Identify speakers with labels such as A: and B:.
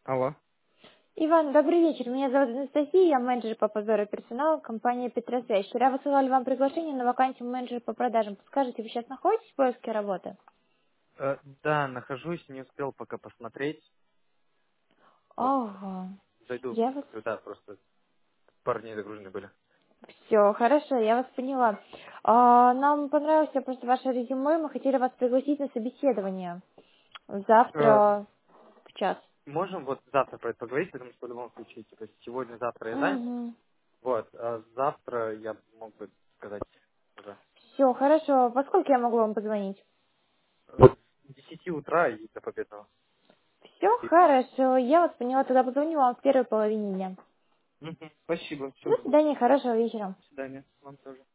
A: Алло.
B: Иван, добрый вечер. Меня зовут Анастасия, я менеджер по подбору персонала компании Петросвязь. Вчера высылали вам приглашение на вакансию менеджера по продажам. Подскажите, вы сейчас находитесь в поиске работы?
A: Да, нахожусь, не успел пока посмотреть. Вот,
B: Ага.
A: зайду,
B: Я вас...
A: посмотрю. Да, просто пару дней загружены были.
B: Все, хорошо, я вас поняла. Нам понравилось просто ваше резюме, мы хотели вас пригласить на собеседование.
A: Э,
B: Завтра в час.
A: Можем вот завтра про это поговорить, потому что в любом случае, типа, сегодня-завтра я занят.
B: Угу.
A: Вот, а завтра я мог бы сказать уже.
B: Все, хорошо. Во сколько я могу вам позвонить?
A: С 10 утра и до победного.
B: Все, хорошо. Я вас поняла, тогда позвоню вам в первой половине дня.
A: Мгм. Спасибо, все,
B: До
A: жду.
B: свидания, хорошего вечера.
A: До свидания. Вам тоже.